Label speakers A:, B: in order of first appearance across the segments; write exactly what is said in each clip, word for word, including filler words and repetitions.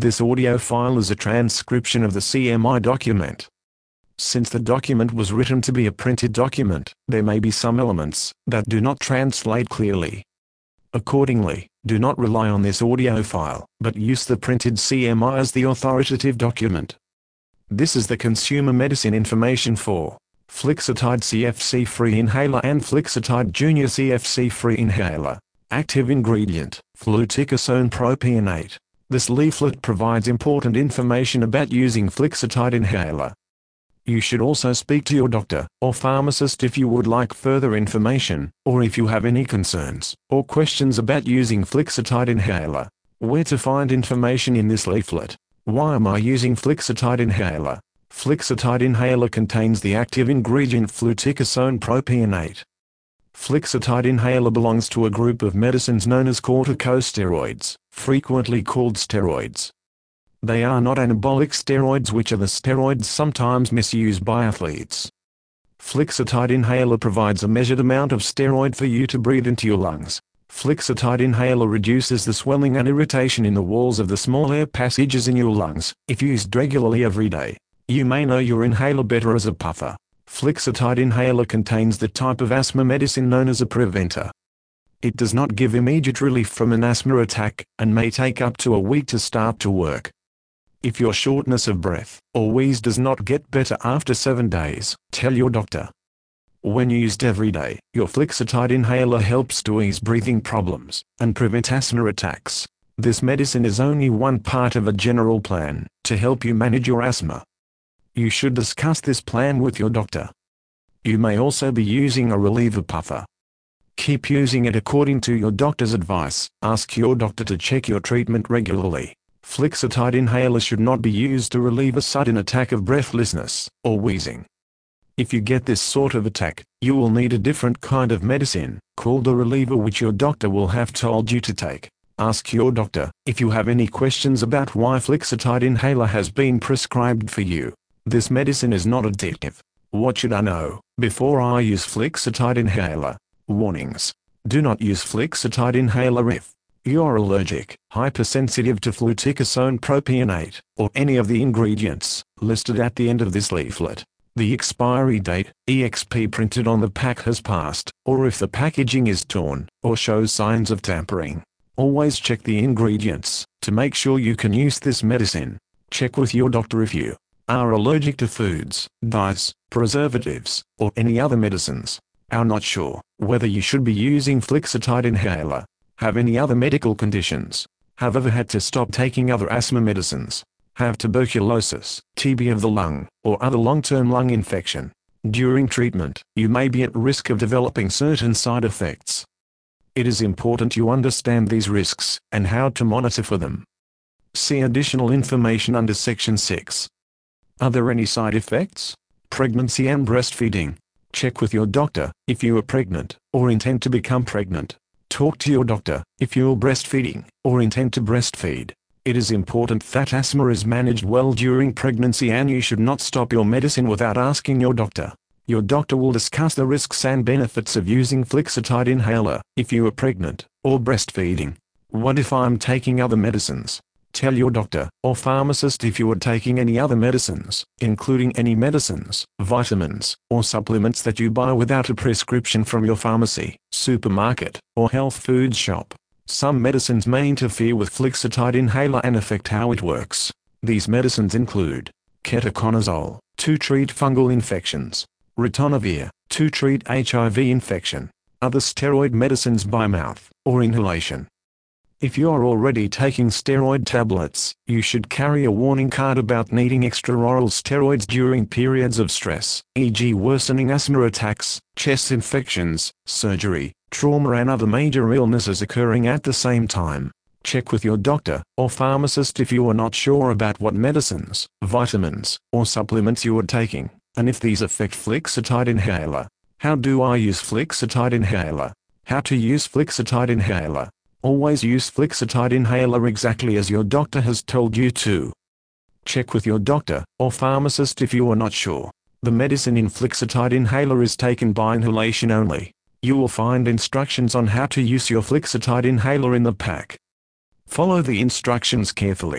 A: This audio file is a transcription of the C M I document. Since the document was written to be a printed document, there may be some elements that do not translate clearly. Accordingly, do not rely on this audio file, but use the printed C M I as the authoritative document. This is the consumer medicine information for Flixitide C F C-free inhaler and Flixitide Junior C F C-free inhaler. Active ingredient, fluticasone propionate. This leaflet provides important information about using Flixitide inhaler. You should also speak to your doctor or pharmacist if you would like further information, or if you have any concerns or questions about using Flixitide inhaler. Where to find information in this leaflet? Why am I using Flixitide inhaler? Flixitide inhaler contains the active ingredient fluticasone propionate. Flixitide inhaler belongs to a group of medicines known as corticosteroids, frequently called steroids. They are not anabolic steroids, which are the steroids sometimes misused by athletes. Flixitide inhaler provides a measured amount of steroid for you to breathe into your lungs. Flixitide inhaler reduces the swelling and irritation in the walls of the small air passages in your lungs. If used regularly every day, you may know your inhaler better as a puffer. Flixitide inhaler contains the type of asthma medicine known as a preventer. It does not give immediate relief from an asthma attack, and may take up to a week to start to work. If your shortness of breath or wheeze does not get better after seven days, tell your doctor. When used every day, your Flixitide inhaler helps to ease breathing problems and prevent asthma attacks. This medicine is only one part of a general plan to help you manage your asthma. You should discuss this plan with your doctor. You may also be using a reliever puffer. Keep using it according to your doctor's advice. Ask your doctor to check your treatment regularly. Flixitide inhaler should not be used to relieve a sudden attack of breathlessness or wheezing. If you get this sort of attack, you will need a different kind of medicine, called a reliever, which your doctor will have told you to take. Ask your doctor if you have any questions about why Flixitide inhaler has been prescribed for you. This medicine is not addictive. What should I know before I use Flixitide inhaler? Warnings. Do not use Flixitide inhaler if you are allergic, hypersensitive to fluticasone propionate, or any of the ingredients listed at the end of this leaflet. The expiry date, E X P printed on the pack, has passed, or if the packaging is torn or shows signs of tampering. Always check the ingredients to make sure you can use this medicine. Check with your doctor if you are allergic to foods, dyes, preservatives, or any other medicines. Are not sure whether you should be using Flixitide inhaler. Have any other medical conditions. Have ever had to stop taking other asthma medicines. Have tuberculosis, T B of the lung, or other long-term lung infection. During treatment, you may be at risk of developing certain side effects. It is important you understand these risks and how to monitor for them. See additional information under Section six. Are there any side effects? Pregnancy and breastfeeding. Check with your doctor if you are pregnant or intend to become pregnant. Talk to your doctor if you are breastfeeding or intend to breastfeed. It is important that asthma is managed well during pregnancy, and you should not stop your medicine without asking your doctor. Your doctor will discuss the risks and benefits of using Flixitide inhaler if you are pregnant or breastfeeding. What if I'm taking other medicines? Tell your doctor or pharmacist if you are taking any other medicines, including any medicines, vitamins, or supplements that you buy without a prescription from your pharmacy, supermarket, or health food shop. Some medicines may interfere with Flixitide inhaler and affect how it works. These medicines include ketoconazole, to treat fungal infections; ritonavir, to treat H I V infection; other steroid medicines by mouth or inhalation. If you are already taking steroid tablets, you should carry a warning card about needing extra oral steroids during periods of stress, for example worsening asthma attacks, chest infections, surgery, trauma, and other major illnesses occurring at the same time. Check with your doctor or pharmacist if you are not sure about what medicines, vitamins, or supplements you are taking, and if these affect Flixitide inhaler. How do I use Flixitide inhaler? How to use Flixitide inhaler. Always use Flixitide inhaler exactly as your doctor has told you to. Check with your doctor or pharmacist if you are not sure. The medicine in Flixitide inhaler is taken by inhalation only. You will find instructions on how to use your Flixitide inhaler in the pack. Follow the instructions carefully.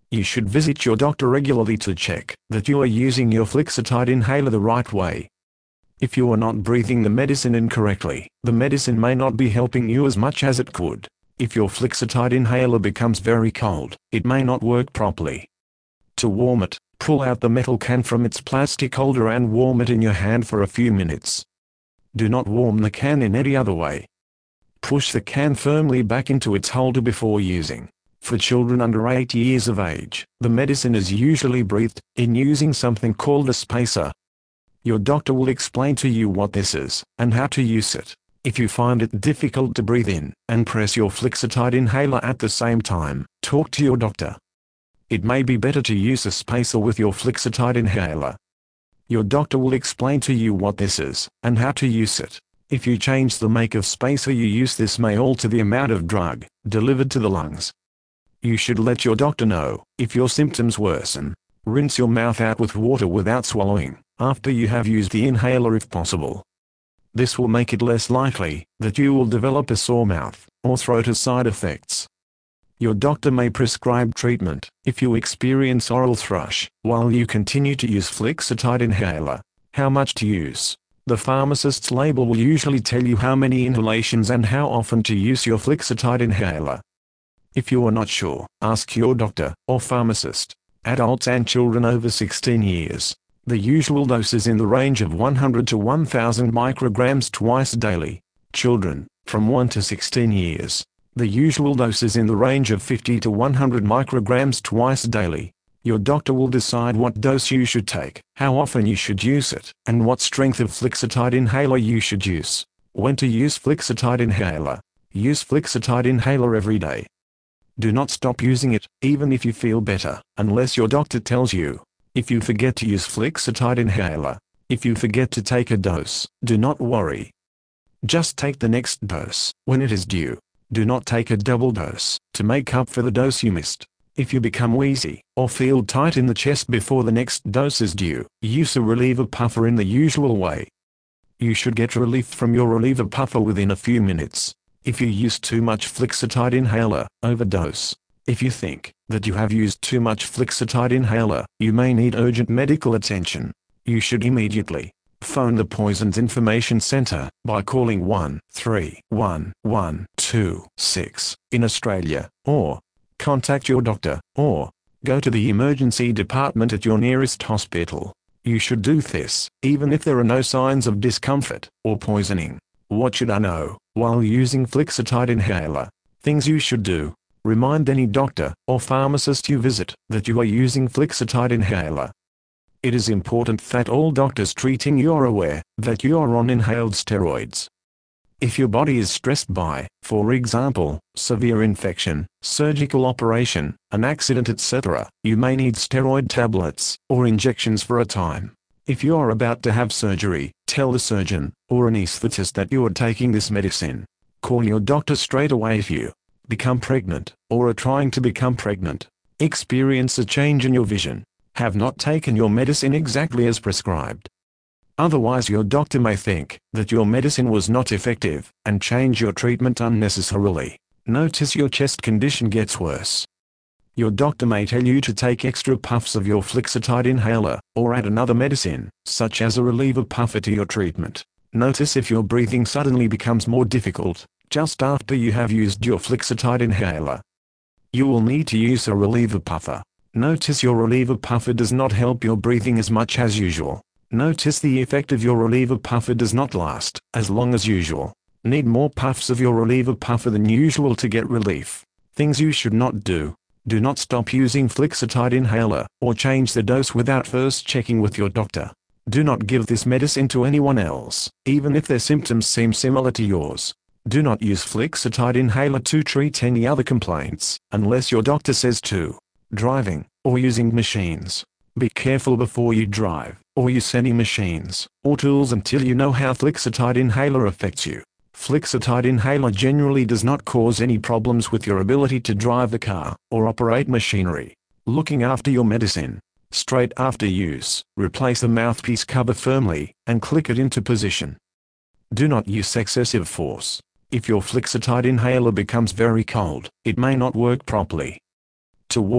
A: You should visit your doctor regularly to check that you are using your Flixitide inhaler the right way. If you are not breathing the medicine incorrectly, the medicine may not be helping you as much as it could. If your Flixitide inhaler becomes very cold, it may not work properly. To warm it, pull out the metal can from its plastic holder and warm it in your hand for a few minutes. Do not warm the can in any other way. Push the can firmly back into its holder before using. For children under eight years of age, the medicine is usually breathed in using something called a spacer. Your doctor will explain to you what this is, and how to use it. If you find it difficult to breathe in and press your Flixitide inhaler at the same time, talk to your doctor. It may be better to use a spacer with your Flixitide inhaler. Your doctor will explain to you what this is, and how to use it. If you change the make of spacer you use, this may alter the amount of drug delivered to the lungs. You should let your doctor know if your symptoms worsen. Rinse your mouth out with water without swallowing after you have used the inhaler if possible. This will make it less likely that you will develop a sore mouth or throat as side effects. Your doctor may prescribe treatment if you experience oral thrush while you continue to use Flixitide inhaler. How much to use? The pharmacist's label will usually tell you how many inhalations and how often to use your Flixitide inhaler. If you are not sure, ask your doctor or pharmacist. Adults and children over sixteen years. The usual dose is in the range of one hundred to one thousand micrograms twice daily. Children, from one to sixteen years. The usual dose is in the range of fifty to one hundred micrograms twice daily. Your doctor will decide what dose you should take, how often you should use it, and what strength of Flixitide inhaler you should use. When to use Flixitide inhaler. Use Flixitide inhaler every day. Do not stop using it, even if you feel better, unless your doctor tells you. If you forget to use Flixitide inhaler, if you forget to take a dose, do not worry. Just take the next dose when it is due. Do not take a double dose to make up for the dose you missed. If you become wheezy or feel tight in the chest before the next dose is due, use a reliever puffer in the usual way. You should get relief from your reliever puffer within a few minutes. If you use too much Flixitide inhaler, overdose. If you think that you have used too much Flixitide inhaler, you may need urgent medical attention. You should immediately phone the Poisons Information Center by calling one three one one two six in Australia, or contact your doctor, or go to the emergency department at your nearest hospital. You should do this, even if there are no signs of discomfort or poisoning. What should I know while using Flixitide inhaler? Things you should do. Remind any doctor or pharmacist you visit that you are using Flixitide inhaler. It is important that all doctors treating you are aware that you are on inhaled steroids. If your body is stressed by, for example, severe infection, surgical operation, an accident et cetera, you may need steroid tablets or injections for a time. If you are about to have surgery, tell the surgeon or anesthetist that you are taking this medicine. Call your doctor straight away if you become pregnant or are trying to become pregnant, experience a change in your vision, have not taken your medicine exactly as prescribed. Otherwise your doctor may think that your medicine was not effective and change your treatment unnecessarily. Notice your chest condition gets worse. Your doctor may tell you to take extra puffs of your Flixitide inhaler, or add another medicine, such as a reliever puffer to your treatment. Notice if your breathing suddenly becomes more difficult, just after you have used your Flixitide inhaler. You will need to use a reliever puffer. Notice your reliever puffer does not help your breathing as much as usual. Notice the effect of your reliever puffer does not last as long as usual. Need more puffs of your reliever puffer than usual to get relief. Things you should not do. Do not stop using Flixitide inhaler, or change the dose without first checking with your doctor. Do not give this medicine to anyone else, even if their symptoms seem similar to yours. Do not use Flixitide inhaler to treat any other complaints, unless your doctor says to. Driving, or using machines. Be careful before you drive, or use any machines, or tools until you know how Flixitide inhaler affects you. Flixitide inhaler generally does not cause any problems with your ability to drive the car, or operate machinery. Looking after your medicine. Straight after use, replace the mouthpiece cover firmly, and click it into position. Do not use excessive force. If your Flixitide inhaler becomes very cold, it may not work properly. To warm it,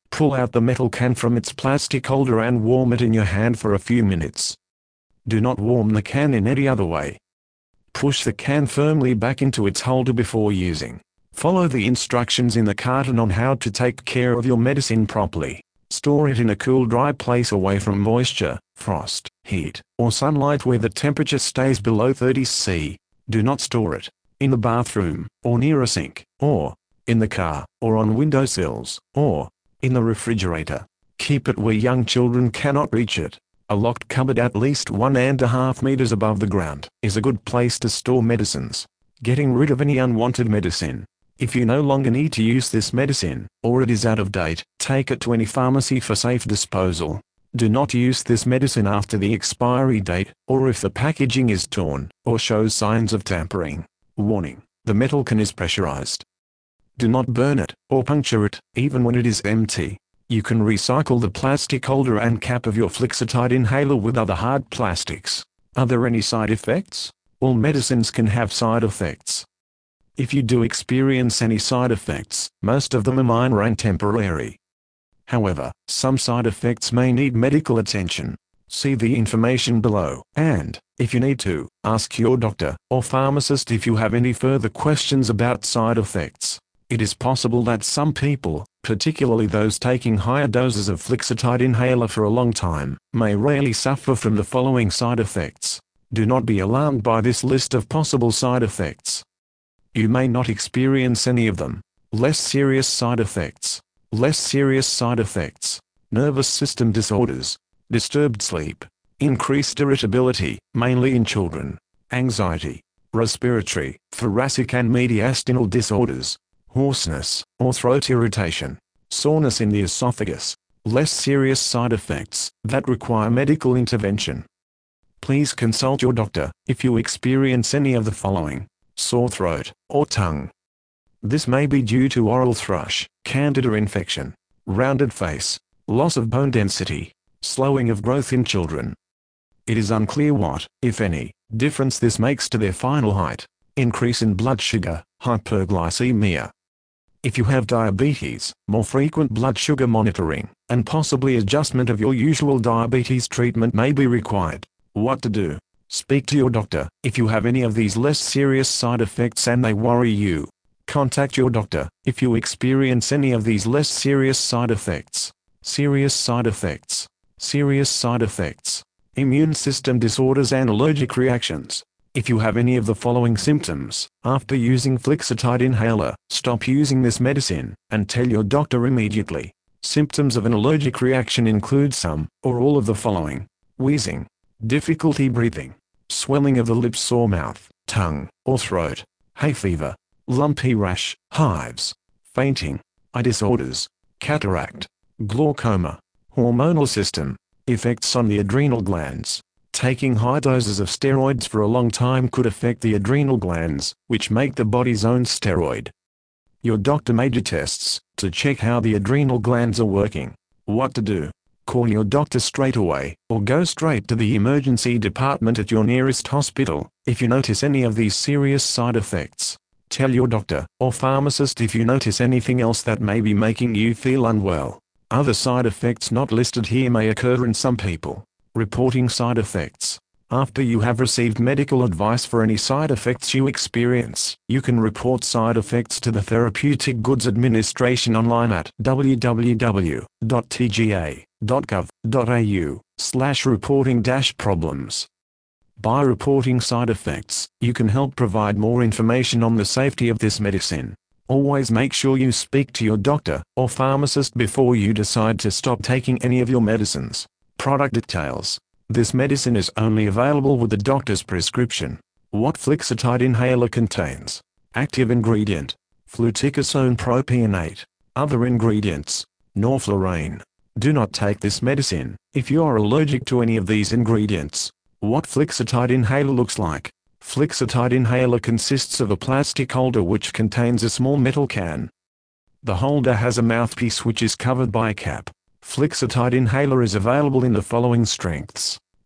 A: Pull out the metal can from its plastic holder and warm it in your hand for a few minutes. Do not warm the can in any other way. Push the can firmly back into its holder before using. Follow the instructions in the carton on how to take care of your medicine properly. Store it in a cool, dry place away from moisture, frost, heat, or sunlight where the temperature stays below thirty Celsius. Do not store it in the bathroom, or near a sink, or in the car, or on windowsills, or in the refrigerator. Keep it where young children cannot reach it. A locked cupboard at least one and a half meters above the ground is a good place to store medicines. Getting rid of any unwanted medicine. If you no longer need to use this medicine, or it is out of date, take it to any pharmacy for safe disposal. Do not use this medicine after the expiry date, or if the packaging is torn, or shows signs of tampering. Warning: the metal can is pressurized. Do not burn it, or puncture it, even when it is empty. You can recycle the plastic holder and cap of your Flixitide inhaler with other hard plastics. Are there any side effects? All medicines can have side effects. If you do experience any side effects, most of them are minor and temporary. However, some side effects may need medical attention. See the information below, and, if you need to, ask your doctor or pharmacist if you have any further questions about side effects. It is possible that some people, particularly those taking higher doses of Flixitide inhaler for a long time, may rarely suffer from the following side effects. Do not be alarmed by this list of possible side effects. You may not experience any of them. Less serious side effects. Less serious side effects. Nervous system disorders. Disturbed sleep. Increased irritability, mainly in children. Anxiety. Respiratory, thoracic and mediastinal disorders. Hoarseness, or throat irritation. Soreness in the esophagus. Less serious side effects that require medical intervention. Please consult your doctor if you experience any of the following: sore throat, or tongue. This may be due to oral thrush, candida infection, rounded face, loss of bone density, slowing of growth in children. It is unclear what, if any, difference this makes to their final height. Increase in blood sugar, hyperglycemia. If you have diabetes, more frequent blood sugar monitoring, and possibly adjustment of your usual diabetes treatment may be required. What to do? Speak to your doctor if you have any of these less serious side effects and they worry you. Contact your doctor if you experience any of these less serious side effects. Serious side effects. Serious side effects. Immune system disorders and allergic reactions. If you have any of the following symptoms after using Flixitide inhaler, stop using this medicine and tell your doctor immediately. Symptoms of an allergic reaction include some or all of the following: wheezing, difficulty breathing, swelling of the lips, sore mouth, tongue, or throat, hay fever, lumpy rash, hives, fainting, eye disorders, cataract, glaucoma, hormonal system, effects on the adrenal glands. Taking high doses of steroids for a long time could affect the adrenal glands, which make the body's own steroid. Your doctor may do tests to check how the adrenal glands are working. What to do? Call your doctor straight away, or go straight to the emergency department at your nearest hospital if you notice any of these serious side effects. Tell your doctor or pharmacist if you notice anything else that may be making you feel unwell. Other side effects not listed here may occur in some people. Reporting side effects. After you have received medical advice for any side effects you experience, you can report side effects to the Therapeutic Goods Administration online at w w w dot t g a dot gov dot a u slash reporting dash problems. By reporting side effects, you can help provide more information on the safety of this medicine. Always make sure you speak to your doctor or pharmacist before you decide to stop taking any of your medicines. Product details. This medicine is only available with the doctor's prescription. What Flixitide inhaler contains. Active ingredient: fluticasone propionate. Other ingredients: norflurane. Do not take this medicine if you are allergic to any of these ingredients. What Flixitide inhaler looks like. Flixitide inhaler consists of a plastic holder which contains a small metal can. The holder has a mouthpiece which is covered by a cap. Flixitide inhaler is available in the following strengths: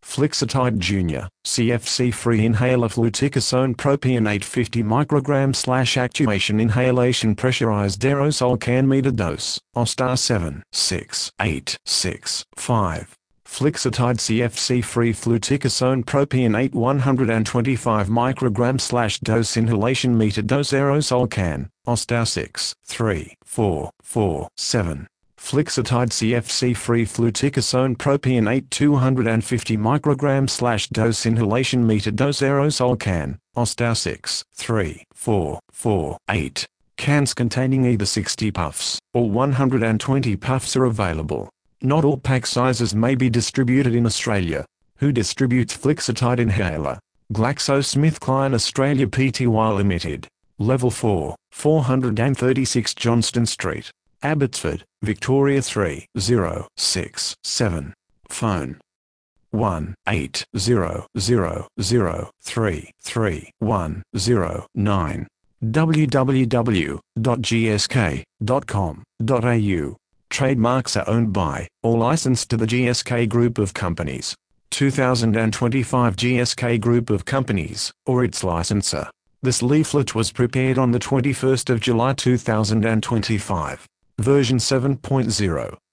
A: Flixitide Junior, C F C-free inhaler fluticasone propionate fifty micrograms slash actuation inhalation pressurized aerosol can meter dose, O S T A seven six eight six five. Flixitide C F C-free fluticasone propionate one hundred twenty-five micrograms slash dose inhalation meter dose aerosol can, O S T A six three four four seven. Flixitide C F C-free fluticasone propionate two hundred fifty micrograms slash dose inhalation meter dose aerosol can, O S T A six three four four eight. Cans containing either sixty puffs or one hundred twenty puffs are available. Not all pack sizes may be distributed in Australia. Who distributes Flixitide inhaler? GlaxoSmithKline Australia Pty Limited. Level four, four thirty-six Johnston Street, Abbotsford, Victoria three zero six seven. Phone one eight zero zero zero three three one zero nine. w w w dot g s k dot com dot a u. Trademarks are owned by, or licensed to the G S K Group of Companies, two thousand twenty-five G S K Group of Companies, or its licensor. This leaflet was prepared on the twenty-first of July two thousand twenty-five. Version seven point zero.